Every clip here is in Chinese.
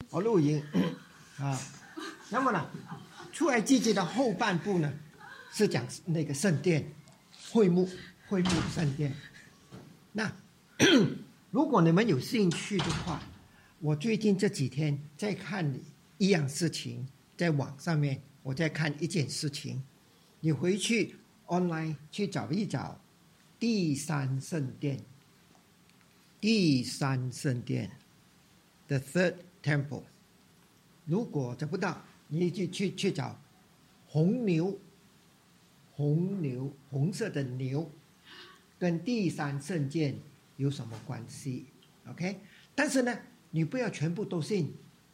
录音啊。那么呢，出埃及记的后半部呢，是讲那个圣殿、会幕圣殿。那如果你们有兴趣的话，我最近这几天在看一样事情，在网上面我在看一件事情，你回去 online 去找一找第三圣殿 The Third Temple。 如果找不到，你就去找红色的牛跟第三圣殿有什么关系 OK？ 但是呢，你不要全部都信，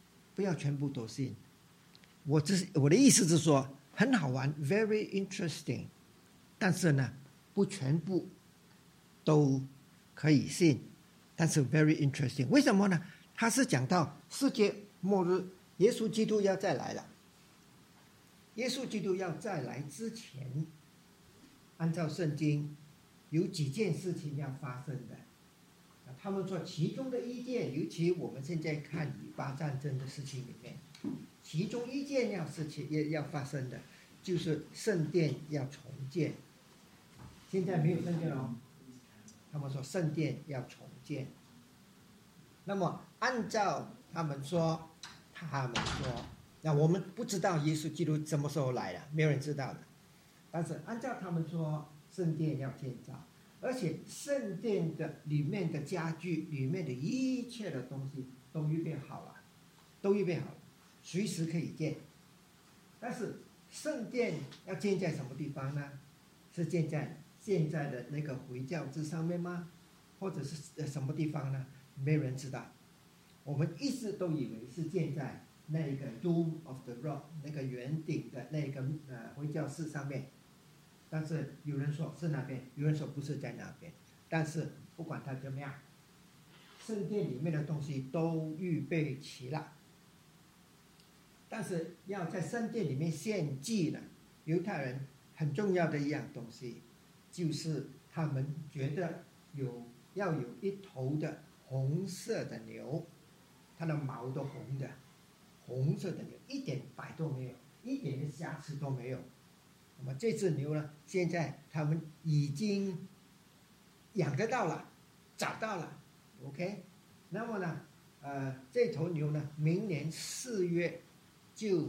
我的意思是说很好玩 very interesting， 但是呢不全部都可以信，但是 very interesting。 为什么呢？它是讲到世界末日，耶稣基督要再来了。耶稣基督要再来之前，按照圣经有几件事情要发生的。他们说其中的一件，尤其我们现在看以巴战争的事情里面，其中一件要发生的就是圣殿要重建。现在没有圣殿了，他们说圣殿要重建。那么按照他们说，那我们不知道耶稣基督什么时候来了，没有人知道的。但是按照他们说，圣殿要建造，而且圣殿的里面的家具，里面的一切的东西都预备好了，随时可以建。但是圣殿要建在什么地方呢？是建在现在的那个回教寺上面吗？或者是什么地方呢？没有人知道。我们一直都以为是建在那个 Dome of the Rock 那个圆顶的那个回教寺上面，但是有人说是那边，有人说不是在那边。但是不管它怎么样，圣殿里面的东西都预备齐了。但是要在圣殿里面献祭呢，犹太人很重要的一样东西，就是他们觉得要有一头的红色的牛，它的毛都红的，红色的牛，一点白都没有，一点的瑕疵都没有。那么这只牛呢，现在他们已经养得到了，找到了 OK。 那么呢这头牛呢，明年4月就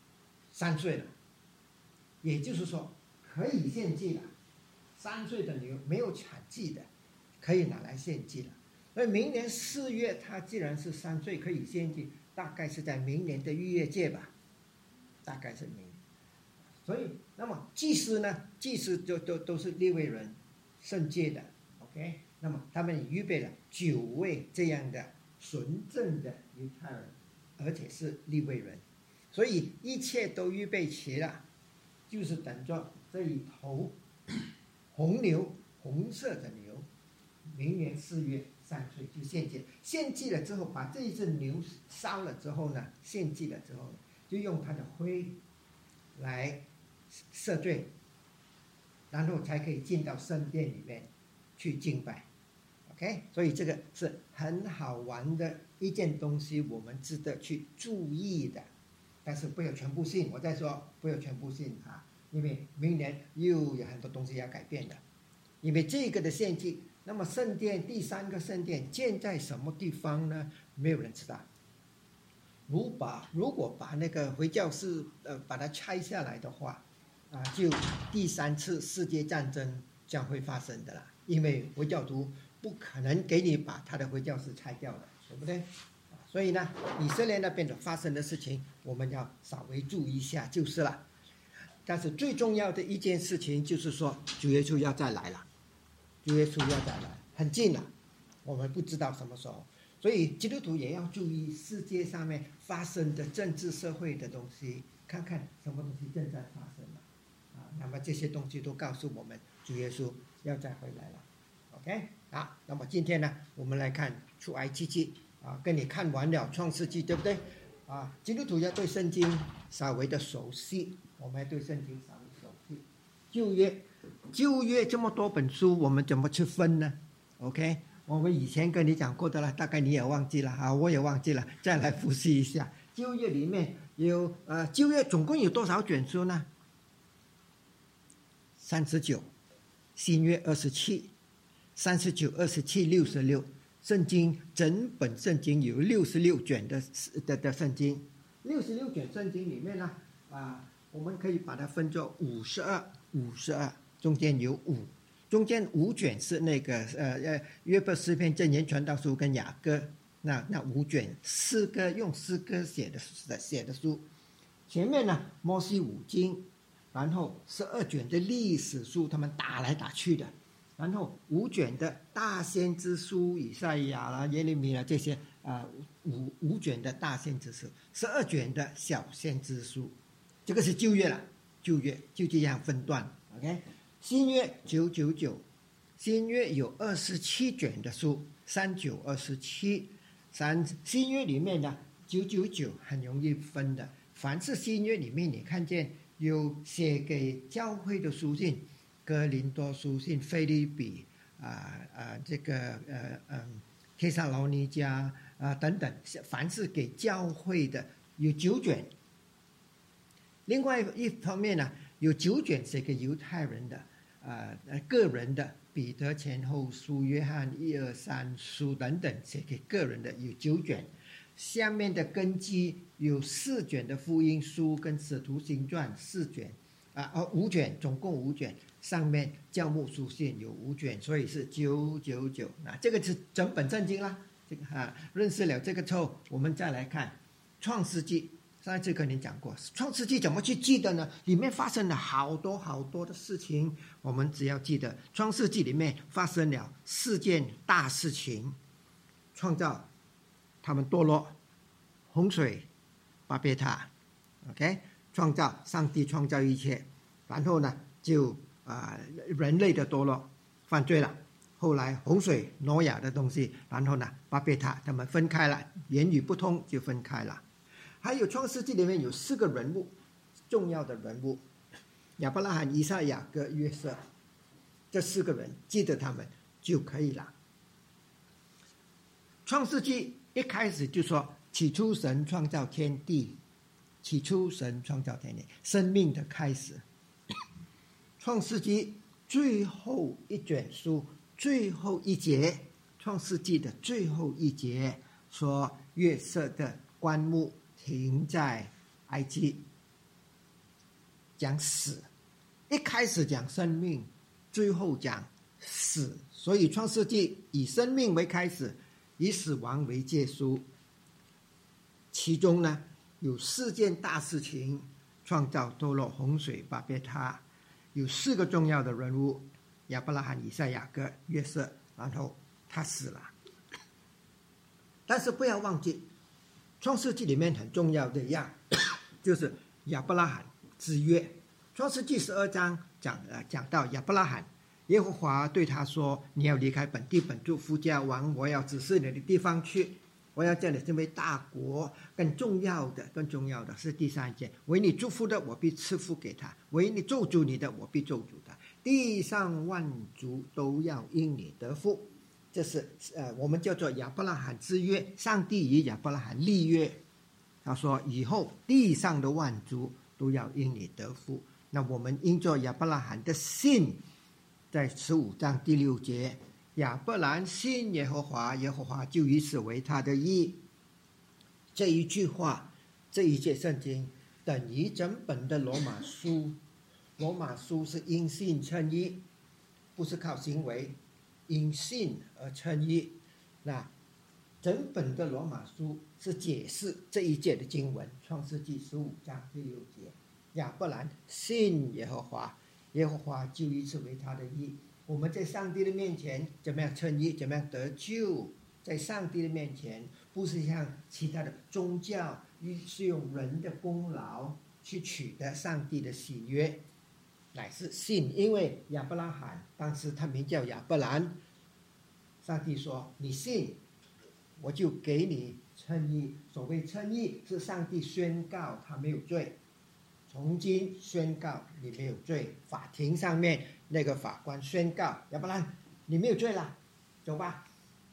3岁了，也就是说可以献祭了。3岁的牛没有产季的，可以拿来献祭了。所以明年4月它既然是3岁可以献祭，大概是在明年的逾越节吧，大概是明年。所以那么祭司都是利未人圣洁的 OK。 那么他们预备了9位这样的纯正的犹太人，而且是利未人，所以一切都预备齐了，就是等着这一头红牛，红色的牛，明年4月3岁就献祭。献祭了之后，把这一只牛烧了之后呢，献祭了之后就用它的灰来赦罪，然后才可以进到圣殿里面去敬拜 OK。 所以这个是很好玩的一件东西，我们值得去注意的。但是不要全部信，我再说不要全部信它，因为明年又有很多东西要改变的。因为这个的献祭，那么圣殿第3个圣殿建在什么地方呢？没有人知道。如果把那个回教寺把它拆下来的话就第3次世界战争将会发生的啦。因为回教徒不可能给你把他的回教寺拆掉的，对不对？所以呢，以色列那边的发生的事情，我们要稍微注意一下就是了。但是最重要的一件事情就是说，主耶稣要再来了，很近了，我们不知道什么时候。所以基督徒也要注意世界上面发生的政治社会的东西，看看什么东西正在发生了那么这些东西都告诉我们主耶稣要再回来了 OK。 那么今天呢，我们来看出埃及记跟你看完了创世纪，对不对基督徒要对圣经稍微的熟悉，我们要对圣经稍微熟悉。旧约这么多本书，我们怎么去分呢 OK？ 我们以前跟你讲过的了，大概你也忘记了啊，我也忘记了，再来复习一下。旧约里面有旧约总共有多少卷书呢？39，新约27，39、27、66。圣经整本圣经有66卷的圣经，66卷圣经里面呢，我们可以把它分作52，中间有5，中间5卷是那个约伯诗篇箴言传道书跟雅歌，那5卷诗歌用诗歌写的书，前面呢摩西五经，然后12卷的历史书，他们打来打去的。然后5卷的大先知书，以赛亚啦、耶利米啦这些5卷的大先知书，12卷的小先知书，这个是旧约了。旧约就这样分段 ，OK。新约999，新约有27卷的书，39、27，新约里面呢999很容易分的，凡是新约里面你看见有写给教会的书信。哥林多书信、腓立比这个帖撒罗尼迦等等，凡是给教会的有9卷。另外一方面呢，有9卷写给犹太人的个人的，彼得前后书、约翰1、2、3书等等，写给个人的有9卷。下面的根基有4卷的福音书跟使徒行传4卷，5卷，总共5卷。上面教牧书信有5卷，所以是999。这个是整本圣经啦。这个认识了这个之后，我们再来看创世纪。上一次跟你讲过，创世纪怎么去记得呢？里面发生了好多好多的事情，我们只要记得创世纪里面发生了4件大事情：创造他们堕落，洪水，巴别塔 ，OK， 创造上帝创造一切，然后呢就人类的堕落犯罪了，后来洪水挪亚的东西，然后呢巴别塔他们分开了，言语不通就分开了。还有创世纪里面有4个人物，重要的人物，亚伯拉罕、以撒、雅各、约瑟，这4个人记得他们就可以了。创世纪一开始就说起初神创造天地，起初神创造天地，生命的开始。创世纪最后一卷书最后一节，创世纪的最后一节说约瑟的棺木停在埃及，讲死，一开始讲生命，最后讲死，所以创世纪以生命为开始，以死亡为结束。其中呢有4件大事情：创造、堕落、洪水、巴别塔。有4个重要的人物：亚伯拉罕、以撒、雅各、约瑟，然后他死了。但是不要忘记，创世纪里面很重要的一样就是亚伯拉罕之约。创世纪12章讲到亚伯拉罕，耶和华对他说：你要离开本地本族父家，往我要指示你的地方去，我要叫你成为大国。更重要的是第3节：为你祝福的，我必赐福给他；为你咒诅你的，我必咒诅他。地上万族都要因你得福。这是我们叫做亚伯拉罕之约。上帝与亚伯拉罕立约，他说以后地上的万族都要因你得福。那我们因着亚伯拉罕的信，在15章第6节，亚伯兰信耶和华，耶和华就以此为他的义。这一句话，这一节圣经等于整本的罗马书。罗马书是因信称义，不是靠行为，因信而称义。那整本的罗马书是解释这一节的经文。创世纪15章第6节，亚伯兰信耶和华，耶和华就以此为他的义。我们在上帝的面前怎么样称义，怎么样得救？在上帝的面前，不是像其他的宗教是用人的功劳去取得上帝的喜悦，乃是信。因为亚伯拉罕当时他名叫亚伯兰，上帝说你信，我就给你称义。所谓称义，是上帝宣告他没有罪，从今宣告你没有罪。法庭上面那个法官宣告亚伯兰你没有罪了，走吧。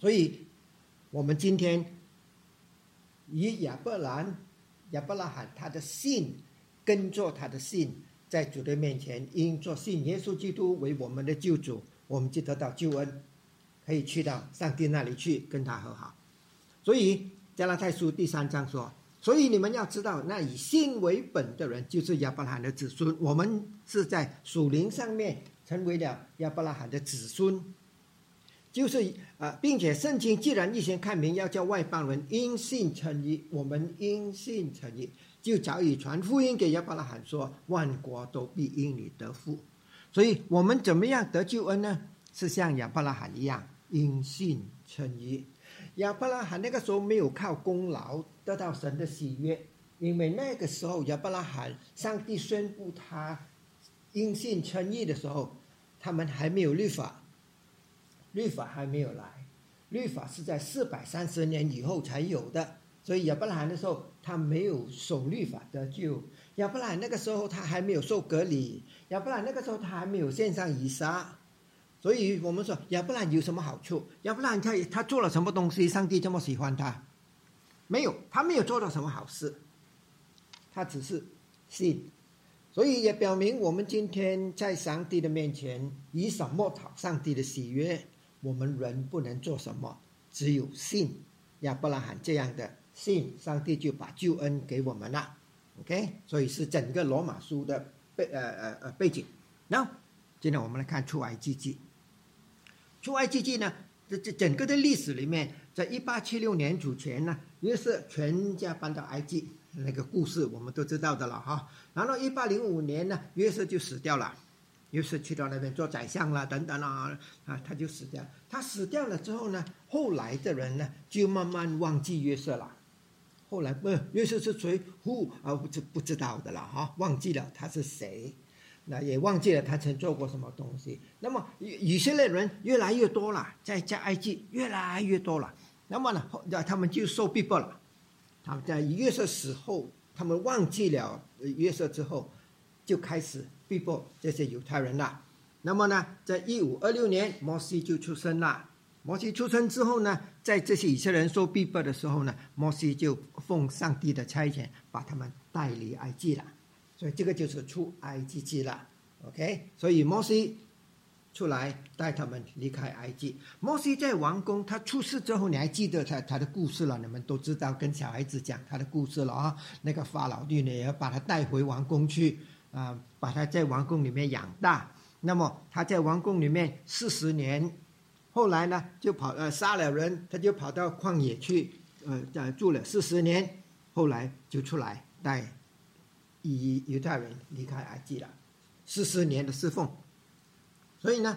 所以我们今天以亚伯拉罕他的信跟着他的信，在主的面前因着信耶稣基督为我们的救主，我们就得到救恩，可以去到上帝那里去跟他和好。所以加拉太书第3章说，所以你们要知道，那以信为本的人就是亚伯拉罕的子孙，我们是在属灵上面成为了亚伯拉罕的子孙，就是并且圣经既然预先看明要叫外邦人因信称义，我们因信称义，就早已传福音给亚伯拉罕说，万国都必因你得福。所以我们怎么样得救恩呢？是像亚伯拉罕一样因信称义。亚伯拉罕那个时候没有靠功劳得到神的喜悦，因为那个时候亚伯拉罕上帝宣布他因信称义的时候，他们还没有律法，律法还没有来，律法是在430年以后才有的。所以亚伯拉罕的时候他没有守律法得救，亚伯拉罕那个时候他还没有受割礼，亚伯拉罕那个时候他还没有献上以撒。所以我们说亚伯拉罕有什么好处？亚伯拉罕他做了什么东西上帝这么喜欢他？没有，他没有做到什么好事，他只是信。所以也表明我们今天在上帝的面前以什么讨上帝的喜悦？我们人不能做什么，只有信。亚伯拉罕这样的信，上帝就把救恩给我们了。OK， 所以是整个罗马书的背景。然后今天我们来看出埃及记。出埃及记呢，这整个的历史里面，在1876年主前呢，约瑟全家搬到埃及，那个故事我们都知道的了哈。然后1805年呢，约瑟就死掉了，约瑟去到那边做宰相了等等他就死掉。他死掉了之后呢，后来的人呢就慢慢忘记约瑟了。后来约瑟是谁？不知道的了哈，忘记了他是谁。那也忘记了他曾做过什么东西。那么以色列人越来越多了，在埃及越来越多了。那么呢，他们就受逼迫了。他们在约瑟死后，他们忘记了约瑟之后，就开始逼迫这些犹太人了。那么呢，在1526年，摩西就出生了。摩西出生之后呢，在这些以色列人受逼迫的时候呢，摩西就奉上帝的差遣，把他们带离埃及了。所以这个就是出埃及记了 ，OK。所以摩西出来带他们离开埃及。摩西在王宫，他出世之后，你还记得他的故事了？你们都知道，跟小孩子讲他的故事了啊。那个法老女也要把他带回王宫去把他在王宫里面养大。那么他在王宫里面40年，后来呢就杀了人，他就跑到旷野去住了40年，后来就出来带犹太人离开埃及了，40年的侍奉。所以呢，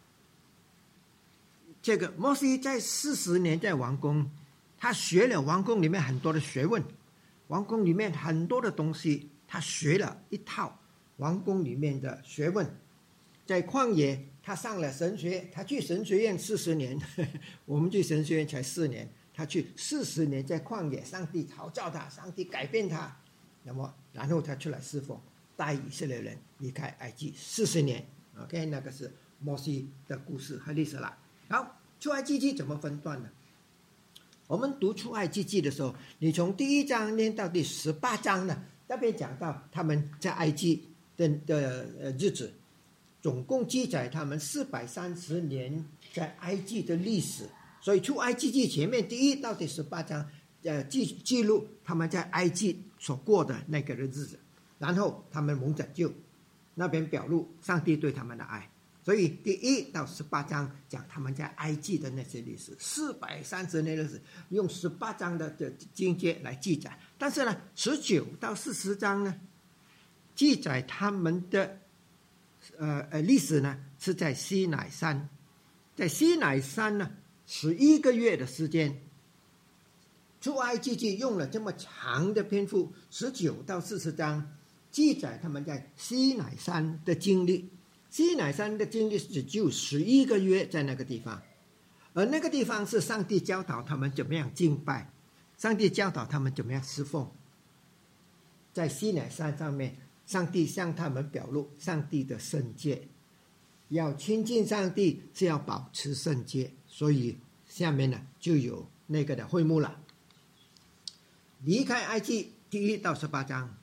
这个摩西在40年在王宫，他学了王宫里面很多的学问，王宫里面很多的东西，他学了一套王宫里面的学问。在旷野，他上了神学，他去神学院40年，我们去神学院才4年，他去40年在旷野，上帝陶造他，上帝改变他。那么然后他出来侍奉，带以色列人离开埃及40年 OK， 那个是摩西的故事和历史了。好，出埃及记怎么分段呢？我们读出埃及记的时候，你从第1章念到第18章呢，那边讲到他们在埃及的日子，总共记载他们430年在埃及的历史。所以出埃及记前面第1到第18章记录他们在埃及所过的那个日子，然后他们蒙拯救，那边表露上帝对他们的爱。所以第1到18章讲他们在埃及的那些历史，430年的历史，用18章的经节来记载。但是呢，19到40章呢，记载他们的历史呢是在西乃山，在西乃山呢11个月的时间。出埃及记用了这么长的篇幅，19到40章记载他们在西乃山的经历。西乃山的经历只有11个月在那个地方，而那个地方是上帝教导他们怎么样敬拜，上帝教导他们怎么样侍奉。在西乃山上面，上帝向他们表露上帝的圣洁，要亲近上帝是要保持圣洁，所以下面呢就有那个的会幕了。离开埃及第1到18章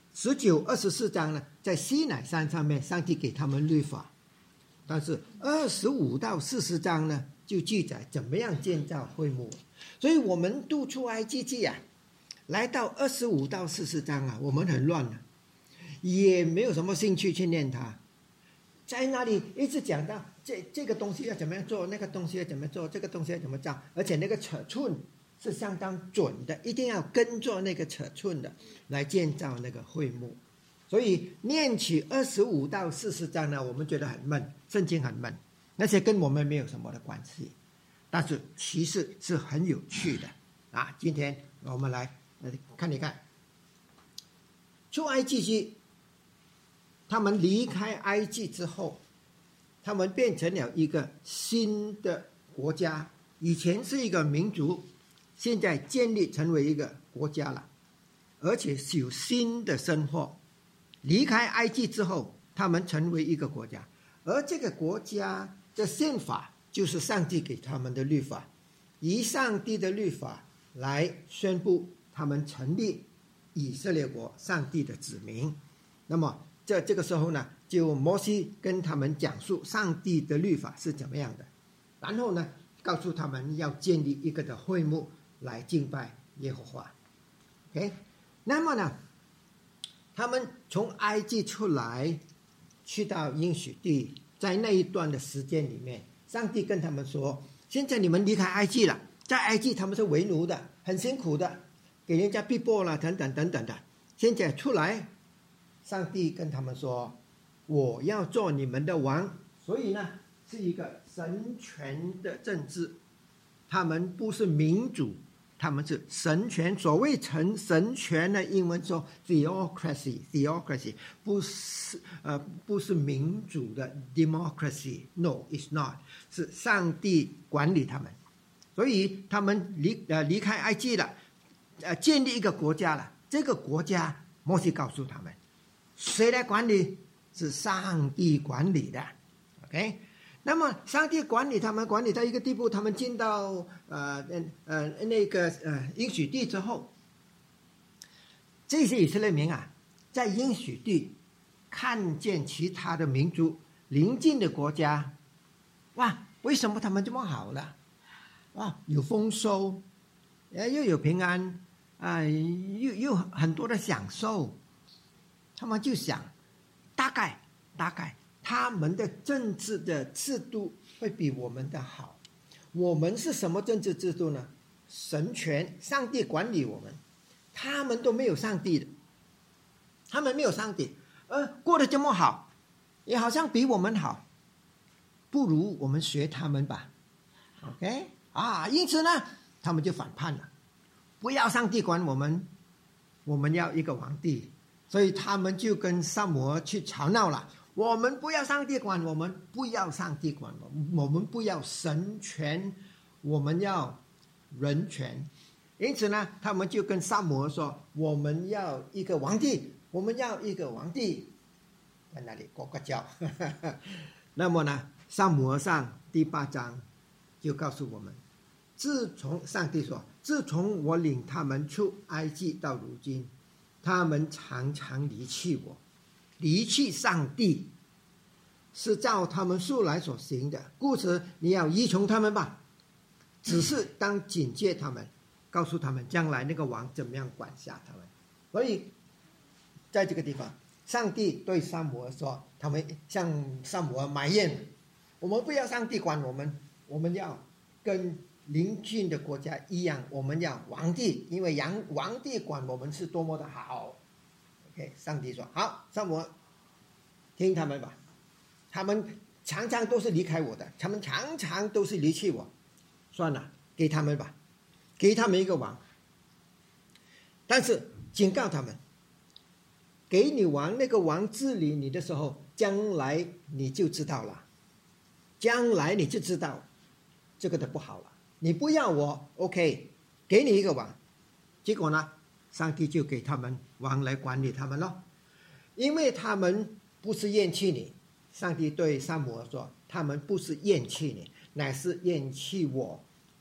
，19、24章呢，在西乃山上面，上帝给他们律法。但是25到40章呢，就记载怎么样建造会幕。所以我们读出埃及记啊，来到25到40章啊，我们很乱了，也没有什么兴趣去念它。在那里一直讲到这个东西要怎么样做，那个东西要怎么做，这个东西要怎么造，而且那个尺寸是相当准的，一定要跟着那个尺寸的来建造那个会幕。所以念起25到40章呢，我们觉得很闷，圣经很闷，那些跟我们没有什么的关系，但是其实是很有趣的啊。今天我们来看一看出埃及记，他们离开埃及之后，他们变成了一个新的国家，以前是一个民族，现在建立成为一个国家了，而且是有新的生活。离开埃及之后，他们成为一个国家，而这个国家的宪法就是上帝给他们的律法，以上帝的律法来宣布他们成立以色列国，上帝的子民。那么这个时候呢，就摩西跟他们讲述上帝的律法是怎么样的，然后呢，告诉他们要建立一个的会幕来敬拜耶和华。OK， 那么呢，他们从埃及出来，去到应许地，在那一段的时间里面，上帝跟他们说：现在你们离开埃及了，在埃及他们是为奴的，很辛苦的，给人家逼迫了，等等等等的。现在出来，上帝跟他们说：我要做你们的王。所以呢，是一个神权的政治，他们不是民主，他们是神权。所谓神权的英文说 theocracy， 不是民主的 democracy， no it's not， 是上帝管理他们。所以他们离开埃及了，建立一个国家了。这个国家摩西告诉他们，谁来管理？是上帝管理的。 OK， 那么上帝管理他们，管理到一个地步，他们进到那个应许地之后，这些以色列民啊，在应许地看见其他的民族邻近的国家，哇，为什么他们这么好了？哇，有丰收，又有平安啊，又很多的享受。他们就想，大概他们的政治的制度会比我们的好。我们是什么政治制度呢？神权，上帝管理我们，他们都没有上帝的，他们没有上帝，过得这么好，也好像比我们好，不如我们学他们吧。 OK 啊，因此呢，他们就反叛了，不要上帝管我们，我们要一个皇帝。所以他们就跟撒母耳去吵闹了，我们不要上帝管我们，不要上帝管我们，我们不要神权，我们要人权。因此呢，他们就跟撒母耳说，我们要一个皇帝，我们要一个皇帝，在那里呱呱叫。那么呢，撒母耳上第8章就告诉我们，上帝说，自从我领他们出埃及到如今，他们常常离弃我，离弃上帝，是照他们素来所行的，故此你要依从他们吧，只是当警戒他们，告诉他们将来那个王怎么样管辖他们。所以在这个地方，上帝对撒母耳说，他们向撒母耳埋怨，我们不要上帝管我们，我们要跟邻近的国家一样，我们要皇帝，因为皇帝管我们是多么的好。 OK， 上帝说好，撒母耳听他们吧，他们常常都是离开我的，他们常常都是离弃我，算了，给他们吧，给他们一个王。但是警告他们，给你王，那个王治理你的时候，将来你就知道了，将来你就知道这个的不好了。你不要我 OK， 给你一个王。结果呢，上帝就给他们王来管理他们了。因为他们不是厌弃你，上帝对撒母耳说，他们不是厌弃你，乃是厌弃我，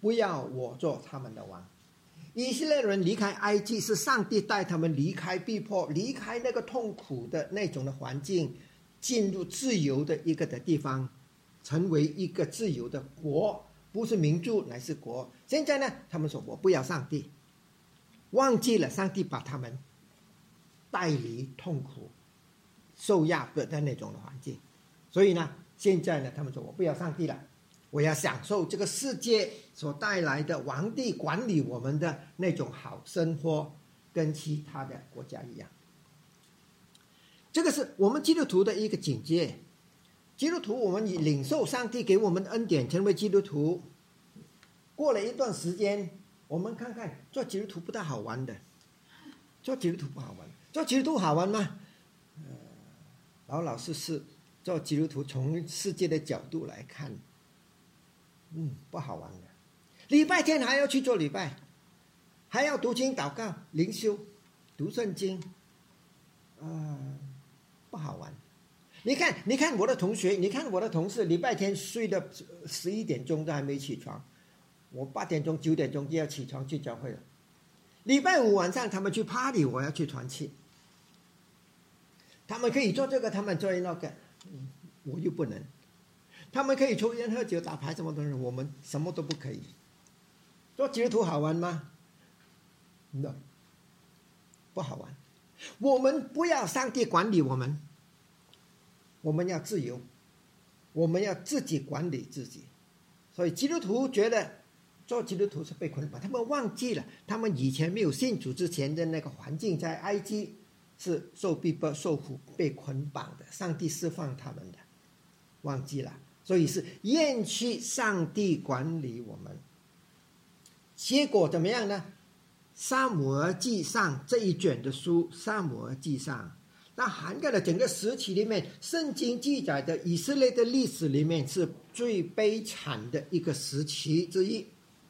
不要我做他们的王。以色列人离开埃及是上帝带他们离开逼迫，离开那个痛苦的那种的环境，进入自由的一个的地方，成为一个自由的国，不是民族乃是国。现在呢，他们说我不要上帝，忘记了上帝把他们带离痛苦受压迫的那种的环境。所以呢，现在呢，他们说我不要上帝了，我要享受这个世界所带来的皇帝管理我们的那种好生活，跟其他的国家一样。这个是我们基督徒的一个警戒。基督徒我们领受上帝给我们的恩典，成为基督徒，过了一段时间，我们看看做基督徒不大好玩的。做基督徒不好玩，做基督徒好玩吗？老老实实做基督徒，从世界的角度来看，不好玩的。礼拜天还要去做礼拜，还要读经祷告灵修读圣经，不好玩。你看我的同学，你看我的同事，礼拜天睡到11点钟都还没起床，我8点钟9点钟就要起床去教会了。礼拜五晚上他们去 party， 我要去团契。他们可以做这个，他们做那个，我又不能。他们可以抽烟喝酒打牌什么东西，我们什么都不可以。做基督徒好玩吗？ No， 不好玩。我们不要上帝管理我们，我们要自由，我们要自己管理自己。所以基督徒觉得做基督徒是被捆绑，他们忘记了他们以前没有信主之前的那个环境，在埃及是受逼迫受苦被捆绑的，上帝释放他们的，忘记了。所以是厌弃上帝管理我们。结果怎么样呢？撒母耳记上这一卷的书，撒母耳记上，那涵盖了整个时期里面，圣经记载的以色列的历史里面是最悲惨的一个时期之一。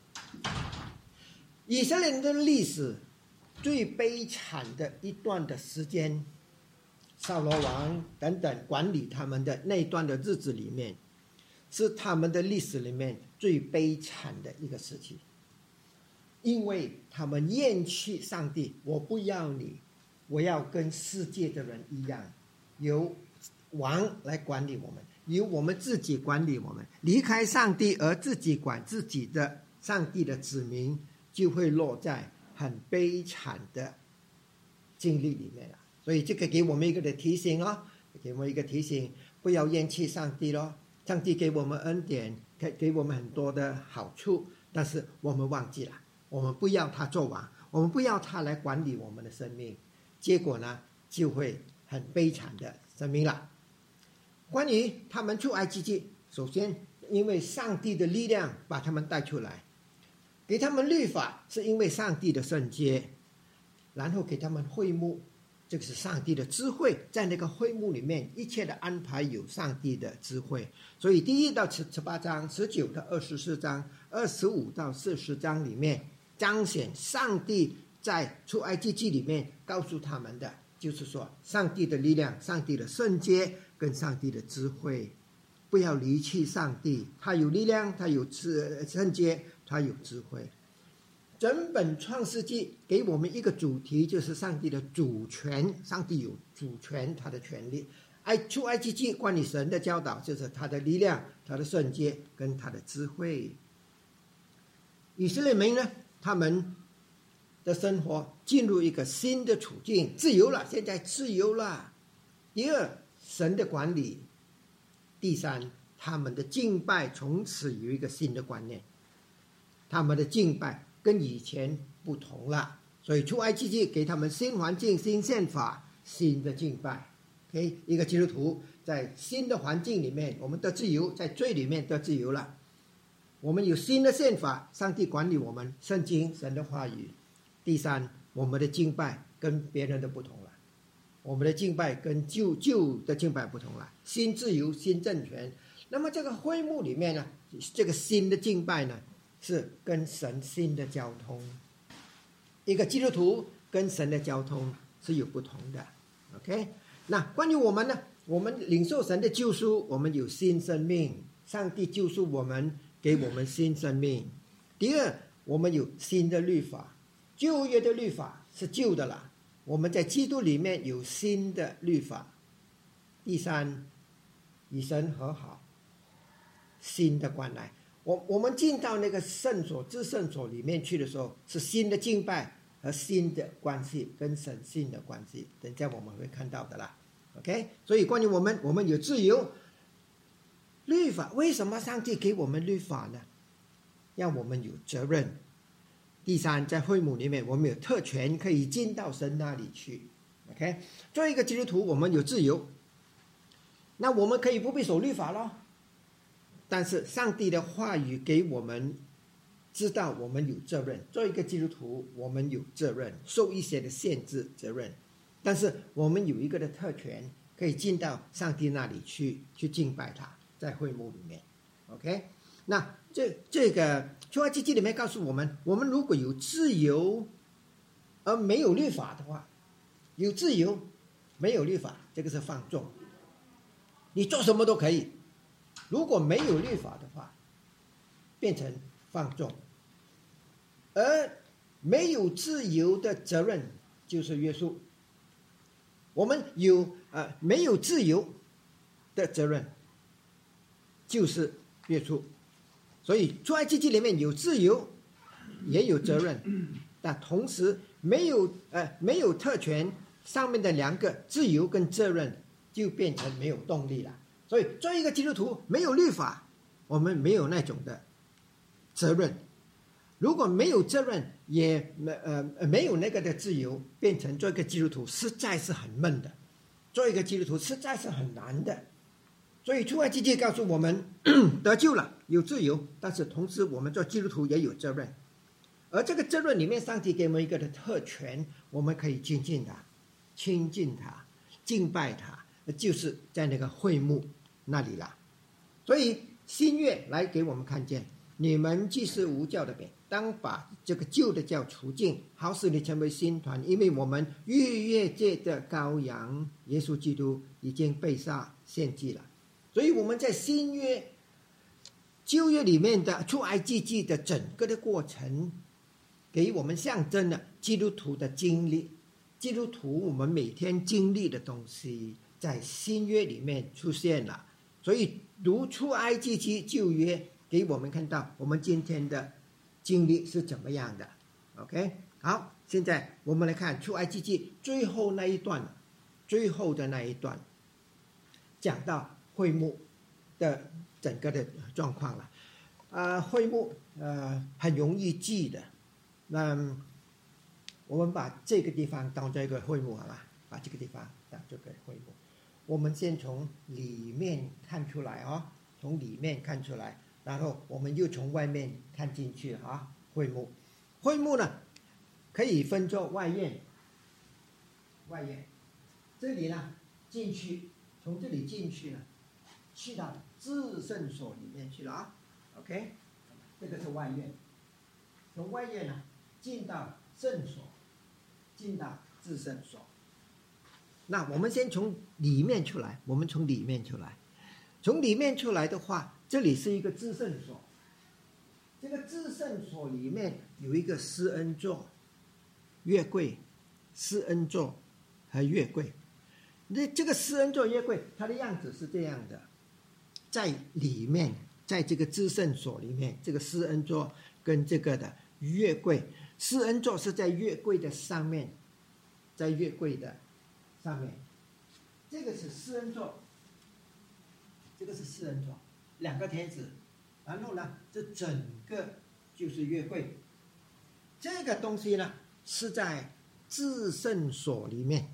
以色列人的历史最悲惨的一段的时间，扫罗王等等管理他们的那段的日子里面，是他们的历史里面最悲惨的一个时期。因为他们厌弃上帝，我不要你，我要跟世界的人一样，由王来管理我们，由我们自己管理我们。离开上帝而自己管自己的上帝的子民，就会落在很悲惨的经历里面了。所以这个给我们一个的提醒哦，给我们一个提醒，不要厌弃上帝咯。上帝给我们恩典，给我们很多的好处，但是我们忘记了，我们不要他做王，我们不要他来管理我们的生命，结果呢就会很悲惨的生命了。关于他们出埃及记，首先因为上帝的力量把他们带出来，给他们律法是因为上帝的圣洁，然后给他们会幕，这个是上帝的智慧，在那个会幕里面一切的安排有上帝的智慧。所以第1到18章，19到24章，25到40章里面彰显上帝在出埃及记里面告诉他们的，就是说上帝的力量，上帝的圣洁跟上帝的智慧，不要离弃上帝，他有力量，他有圣洁，他有智慧。整本创世纪给我们一个主题，就是上帝的主权，上帝有主权，他的权利。出埃及记关于神的教导，就是他的力量，他的圣洁跟他的智慧。以色列民呢，他们的生活进入一个新的处境，自由了，现在自由了。第二，神的管理。第三，他们的敬拜从此有一个新的观念，他们的敬拜跟以前不同了。所以出埃及记给他们新环境、新宪法、新的敬拜。Okay? 一个基督徒在新的环境里面，我们的自由，在罪里面的自由了。我们有新的宪法，上帝管理我们，圣经神的话语。第三，我们的敬拜跟别人的不同了，我们的敬拜跟旧的敬拜不同了，新自由，新政权。那么这个会幕里面呢，这个新的敬拜呢，是跟神新的交通。一个基督徒跟神的交通是有不同的。 OK， 那关于我们呢，我们领受神的救赎，我们有新生命，上帝救赎我们，给我们新生命。 第二，我们有新的律法，旧约的律法是旧的了，我们在基督里面有新的律法。第三，与神和好，新的关来。我们进到那个圣所至圣所里面去的时候，是新的敬拜和新的关系，跟神新的关系，等一下我们会看到的啦。OK， 所以关于我们有自由。律法，为什么上帝给我们律法呢？让我们有责任。第三，在会幕里面，我们有特权可以进到神那里去。OK， 作为一个基督徒，我们有自由，那我们可以不必守律法咯。但是上帝的话语给我们知道我们有责任，作为一个基督徒，我们有责任，受一些的限制责任，但是我们有一个的特权，可以进到上帝那里去敬拜他，在会幕里面。OK， 那这个出埃及记里面告诉我们，我们如果有自由而没有律法的话，有自由没有律法，这个是放纵，你做什么都可以。如果没有律法的话，变成放纵，而没有自由的责任就是约束。我们没有自由的责任就是约束。所以出埃及记里面有自由也有责任，但同时没有特权，上面的两个自由跟责任就变成没有动力了。所以作为一个基督徒，没有律法，我们没有那种的责任。如果没有责任，也没有那个的自由，变成做一个基督徒实在是很闷的，做一个基督徒实在是很难的。所以出埃及记告诉我们得救了，有自由，但是同时我们做基督徒也有责任。而这个责任里面，上帝给我们一个的特权，我们可以亲近他，亲近他，敬拜他，就是在那个会幕那里啦。所以新约来给我们看见，你们既是无教的饼，当把这个旧的教除尽，好使你成为新团，因为我们逾越界的羔羊耶稣基督已经被杀献祭了。所以我们在新约旧约里面的出埃及记的整个的过程，给我们象征了基督徒的经历，基督徒我们每天经历的东西在新约里面出现了。所以读出埃及记旧约给我们看到我们今天的经历是怎么样的。 OK， 好，现在我们来看出埃及记最后那一段，最后的那一段讲到会幕的整个的状况了。会幕很容易记的，那我们把这个地方当做一个会幕好吧，把这个地方当做一个会幕。我们先从里面看出来从里面看出来，然后我们又从外面看进去会幕，会幕呢可以分作外院，这里呢进去，从这里进去呢，去到至圣所里面去了OK， 这个是外院，从外院呢进到圣所，进到至圣所。那我们先从里面出来，从里面出来的话，这里是一个至圣所，这个至圣所里面有一个施恩座、约柜、施恩座和约柜。这个施恩座、约柜它的样子是这样的，在里面，在这个至圣所里面，这个施恩座跟这个的约柜，施恩座是在约柜的上面，在约柜的上面，这个是施恩座，这个是施恩座，两个天使，然后呢，这整个就是约柜。这个东西呢是在至圣所里面，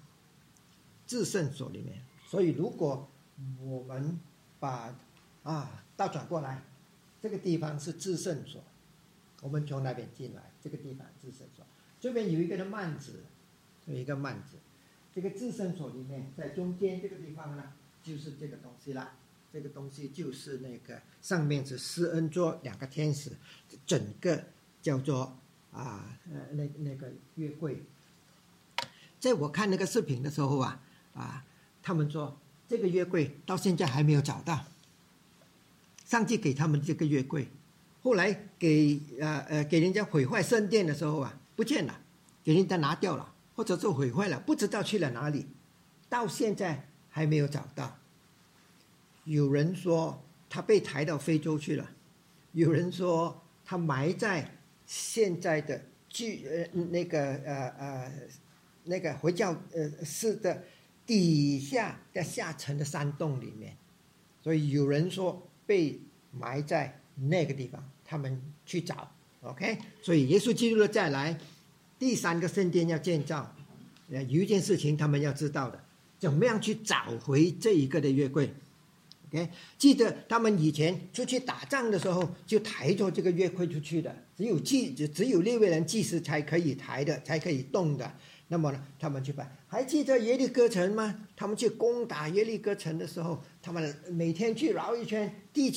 所以如果我们把倒转过来，这个地方是至圣所，我们从那边进来，这个地方至圣所，这边有一个的幔子，有一个幔子。这个至圣所里面，在中间这个地方呢，就是这个东西啦。这个东西就是那个上面是施恩座，两个天使，整个叫做那个约柜。在我看那个视频的时候他们说这个约柜到现在还没有找到，上帝给他们这个约柜后来给人家毁坏圣殿的时候不见了，给人家拿掉了，或者是毁坏了，不知道去了哪里，到现在还没有找到。有人说他被抬到非洲去了，有人说他埋在现在的那个回教寺的底下的下层的山洞里面，所以有人说被埋在那个地方，他们去找。OK， 所以耶稣基督的再来，第3个圣殿要建造，有一件事情他们要知道的，怎么样去找回这一个的约柜。Okay? 记得他们以前出去打仗的时候，就抬着这个约柜出去的，只有利未人祭司才可以抬的，才可以动的。那么呢，他们去办。还记得耶利哥城吗？他们去攻打耶利哥城的时候，他们每天去绕一圈，第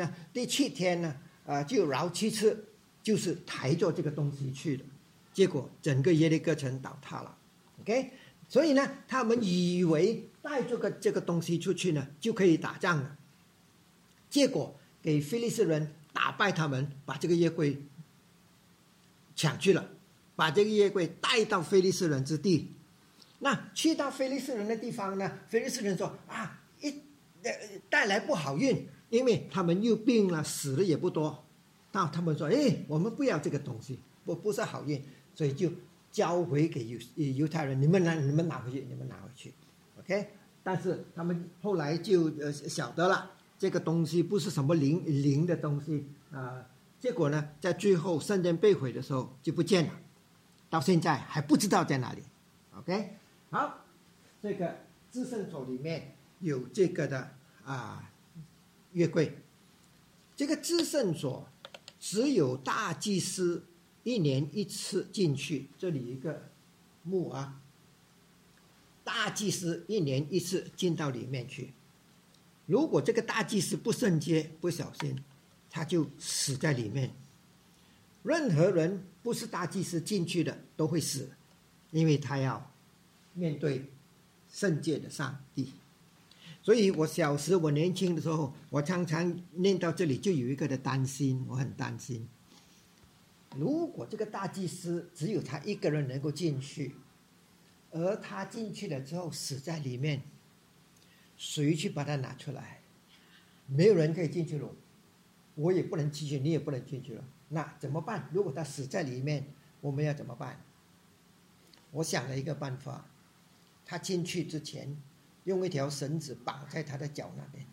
7天呢，就绕7次，就是抬着这个东西去的。结果整个耶利哥城倒塌了。OK， 所以呢，他们以为带这个东西出去呢，就可以打仗了。结果给非利士人打败他们，把这个约柜抢去了，把这个约柜带到非利士人之地。那去到非利士人的地方呢，非利士人说带来不好运，因为他们又病了，死的也不多。那他们说，我们不要这个东西，不是好运，所以就交回给犹太人，你们拿回去。OK， 但是他们后来就晓得了，这个东西不是什么灵的东西结果呢，在最后圣殿被毁的时候就不见了，到现在还不知道在哪里。OK， 好，这个至圣所里面有这个的约柜。这个至圣所只有大祭司1年1次进去，这里一个幕大祭司1年1次进到里面去。如果这个大祭司不圣洁不小心，他就死在里面。任何人不是大祭司进去的都会死，因为他要面对圣洁的上帝。所以我年轻的时候，我常常念到这里就有一个的担心，我很担心，如果这个大祭司只有他一个人能够进去，而他进去了之后死在里面，谁去把他拿出来？没有人可以进去了，我也不能进去，你也不能进去了，那怎么办？如果他死在里面，我们要怎么办？我想了一个办法，他进去之前用一条绳子绑在他的脚那边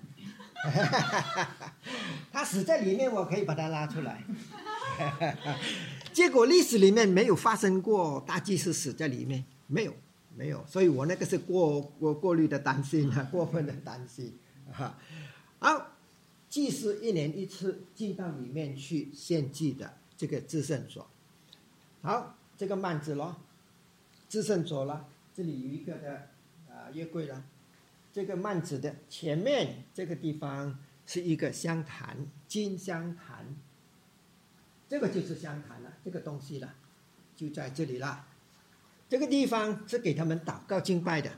他死在里面，我可以把他拉出来结果历史里面没有发生过大祭司死在里面，没有，所以我那个是过滤的担心过分的担心好，祭司1年1次进到里面去献祭的这个至圣所。好，这个幔子咯，至圣所了，这里有一个的约柜了。这个幔子的前面这个地方是一个香坛，金香坛，这个就是香坛了，这个东西了，就在这里了。这个地方是给他们祷告敬拜的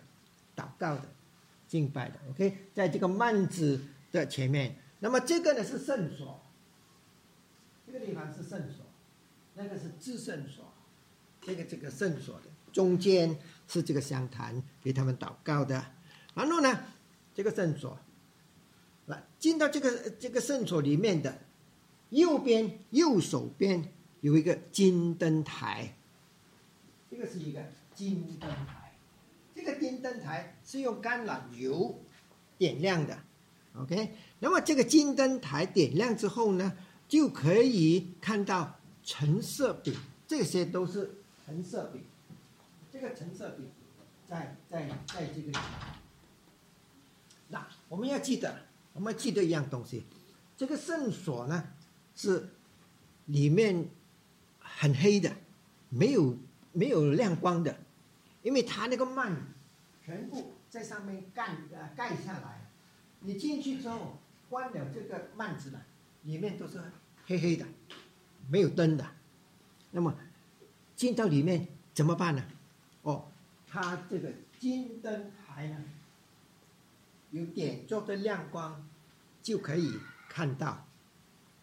，OK， 在这个幔子的前面。那么这个呢是圣所，这个地方是圣所，那个是至圣所，这个圣所的中间是这个香坛，给他们祷告的。然后呢，这个圣所，进到这个圣所里面的右手边有一个金灯台，这个是一个金灯台，这个金灯台是用橄榄油点亮的 ，OK。那么这个金灯台点亮之后呢，就可以看到陈设饼，这些都是陈设饼。这个陈设饼在这个地方。那我们要记得一样东西，这个圣所呢是里面很黑的，没有亮光的，因为它那个幔全部在上面盖下来，你进去之后关了这个幔子了，里面都是黑黑的，没有灯的。那么进到里面怎么办呢？它这个金灯台呢有点着的亮光，就可以看到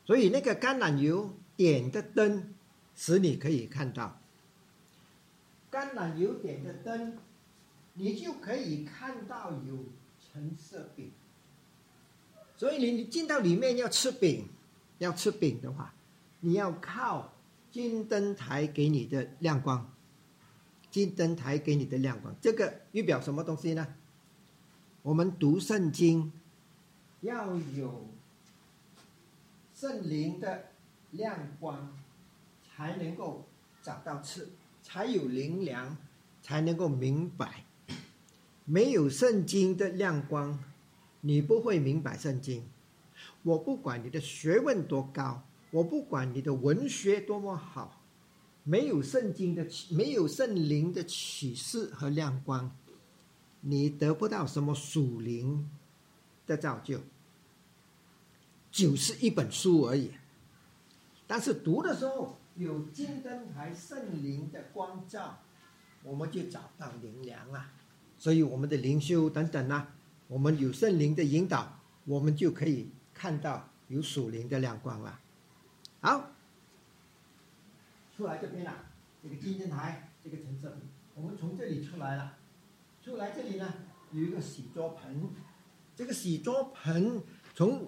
所以那个橄榄油点的灯使你可以看到，橄榄油点的灯，你就可以看到有橙色饼。所以你进到里面要吃饼的话，你要靠金灯台给你的亮光。金灯台给你的亮光，这个预表什么东西呢？我们读圣经要有圣灵的亮光，才能够找到刺，才有灵粮，才能够明白。没有圣经的亮光，你不会明白圣经。我不管你的学问多高，我不管你的文学多么好，没有圣灵的启示和亮光，你得不到什么属灵的造就，就是一本书而已。但是读的时候有金灯台圣灵的光照，我们就找到灵粮了。所以我们的灵修等等啊，我们有圣灵的引导，我们就可以看到有属灵的亮光了。好，出来这边了，这个金灯台，这个橙色饼，我们从这里出来了。出来这里呢，有一个洗桌盆。这个洗桌盆从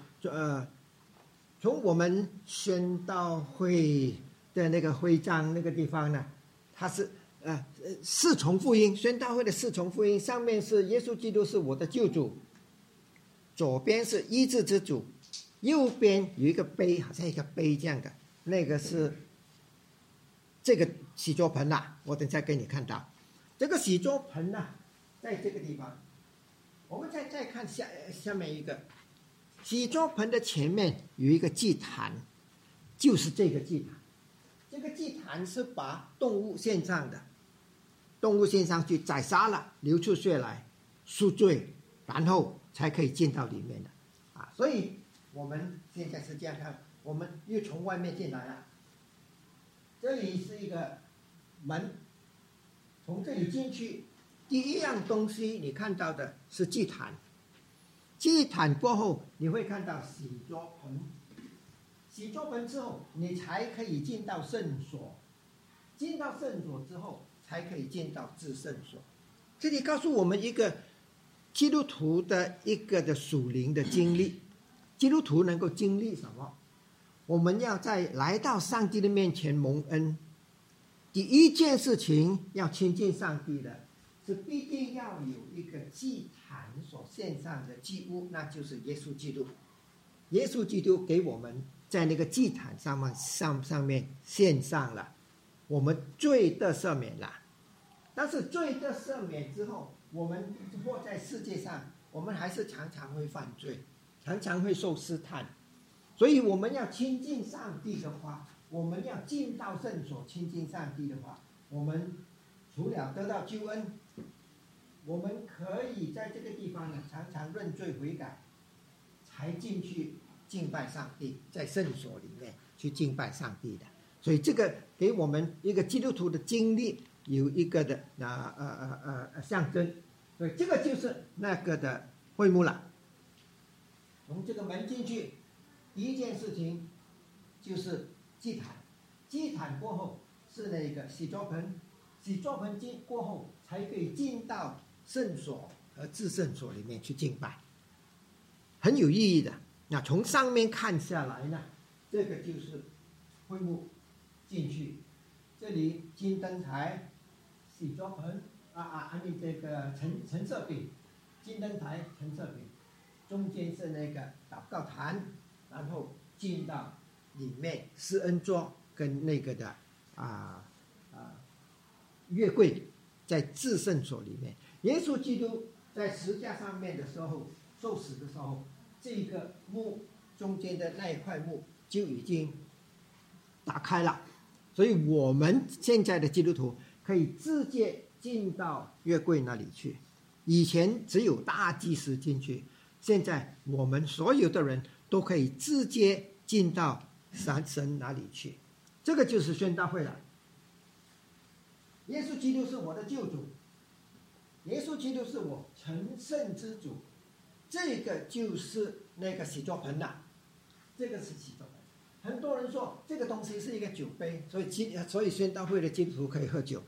我们宣道会的那个徽章那个地方呢，它是四重福音，宣道会的四重福音，上面是耶稣基督是我的救主，左边是医治之主，右边有一个杯，好像一个杯这样的，那个是这个洗桌盆啦。我等下给你看到这个洗桌盆呢，在这个地方。我们再看下面一个洗桌盆的前面有一个祭坛，就是这个祭坛。这个祭坛是把动物献上的，动物献上去宰杀了，流出血来赎罪，然后才可以进到里面的所以我们现在是这样看，我们又从外面进来了。这里是一个门，从这里进去，第一样东西你看到的是祭坛。祭坛过后你会看到洗桌盆，洗桌盆之后你才可以进到圣所，进到圣所之后才可以进到至圣所。这里告诉我们一个基督徒的一个的属灵的经历。基督徒能够经历什么？我们要在来到上帝的面前蒙恩，第一件事情要亲近上帝的，是必定要有一个祭坛所献上的祭物，那就是耶稣基督。耶稣基督给我们在那个祭坛上面献上了我们罪的赦免了。但是罪的赦免之后，我们活在世界上，我们还是常常会犯罪，常常会受试探。所以我们要亲近上帝的话，我们要进到圣所亲近上帝的话，我们除了得到救恩，我们可以在这个地方呢常常认罪悔改，才进去敬拜上帝，在圣所里面去敬拜上帝的。所以这个给我们一个基督徒的经历有一个的象征。所以这个就是那个的会幕了。从这个门进去，第一件事情就是祭坛，祭坛过后是那个洗桌盆，洗桌盆过后才可以进到圣所和至圣所里面去敬拜，很有意义的。那从上面看下来呢，这个就是会幕进去，这里金灯台、洗桌盆这个橙色饼，金灯台、橙色饼，中间是那个祷告坛，然后进到里面施恩座跟那个的约柜，在至圣所里面。耶稣基督在十字架上面的时候，受死的时候，这个幕中间的那一块幕就已经打开了，所以我们现在的基督徒可以直接进到约柜那里去。以前只有大祭司进去，现在我们所有的人都可以直接进到神那里去。这个就是宣道会了。耶稣基督是我的救主，耶稣基督是我成圣之主，这个就是那个洗桌盆了。 这个是其中的。很多人说这个东西是一个酒杯，所以宣道会的基督徒可以喝酒。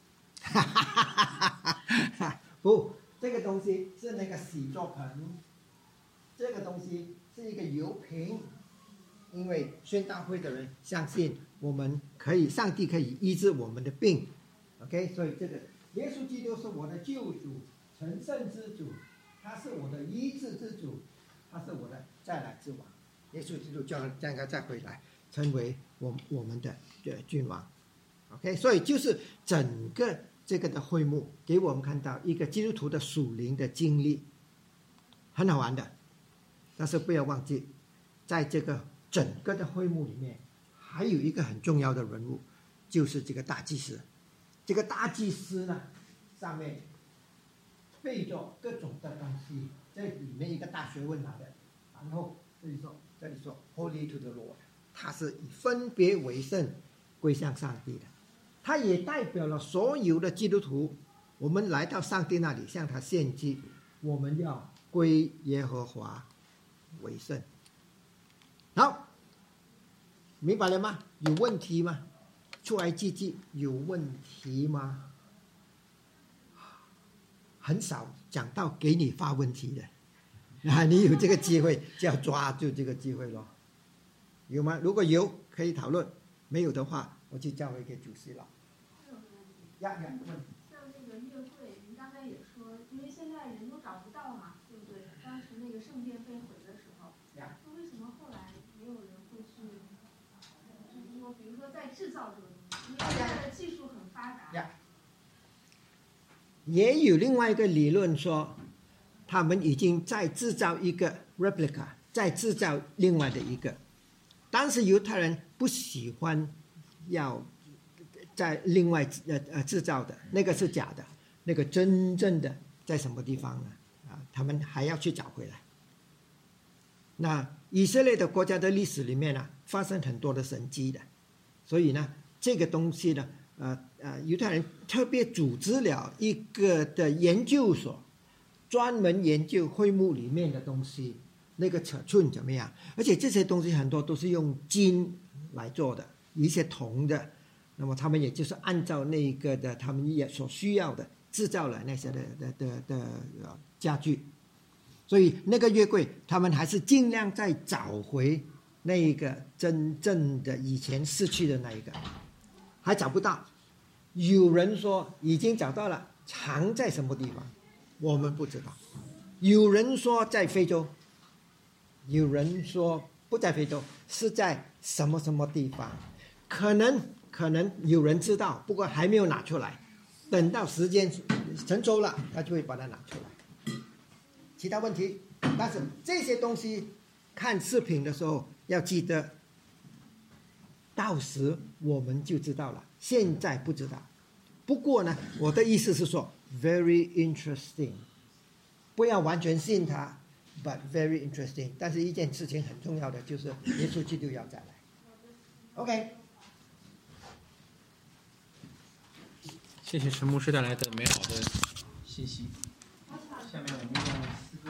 不，这个东西是那个洗作盆，这个东西是一个油瓶，因为宣道会的人相信上帝可以医治我们的病 ，OK， 所以这个耶稣基督是我的救主，成圣之主，他是我的医治之主，他是我的再来之王。耶稣基督将要再回来，成为我们的君王 ，OK， 所以就是整个这个的会幕给我们看到一个基督徒的属灵的经历，很好玩的。但是不要忘记，在这个整个的会幕里面，还有一个很重要的人物，就是这个大祭司。这个大祭司呢，上面背着各种的东西，这里面一个大学问来的。然后这里说 Holy to the Lord， 他是以分别为圣归向上帝的。他也代表了所有的基督徒，我们来到上帝那里向他献祭，我们要归耶和华为圣。好，明白了吗？有问题吗？出埃及记有问题吗？很少讲到给你发问题的。你有这个机会就要抓住这个机会咯。有吗？如果有可以讨论，没有的话我就交回给主席了。 像那个约柜，您刚才也说，因为现在人都找不到嘛，对不对？当时那个圣殿被毁的时候，那为什么后来没有人会去，就是说，比如说在制造这个东西，因为现在的技术很发达。 也有另外一个理论说，他们已经在制造一个 replica， 在制造另外的一个，但是犹太人不喜欢要在另外制造的，那个是假的，那个真正的在什么地方呢？他们还要去找回来。那以色列的国家的历史里面呢，发生很多的神迹的，所以呢，这个东西呢，犹太人特别组织了一个的研究所，专门研究会幕里面的东西，那个尺寸怎么样？而且这些东西很多都是用金来做的，一些铜的，那么他们也就是按照那个的他们也所需要的制造了那些的家具，所以那个约柜他们还是尽量再找回那个真正的以前失去的那一个，还找不到。有人说已经找到了，藏在什么地方我们不知道。有人说在非洲，有人说不在非洲，是在什么什么地方，可能有人知道，不过还没有拿出来，等到时间成熟了他就会把它拿出来。其他问题？但是这些东西看视频的时候要记得，到时我们就知道了，现在不知道。不过呢，我的意思是说 very interesting， 不要完全信他 but very interesting。 但是一件事情很重要的就是耶稣基督要再来。 OK， 谢谢陈牧师带来的美好的信息。下面我们用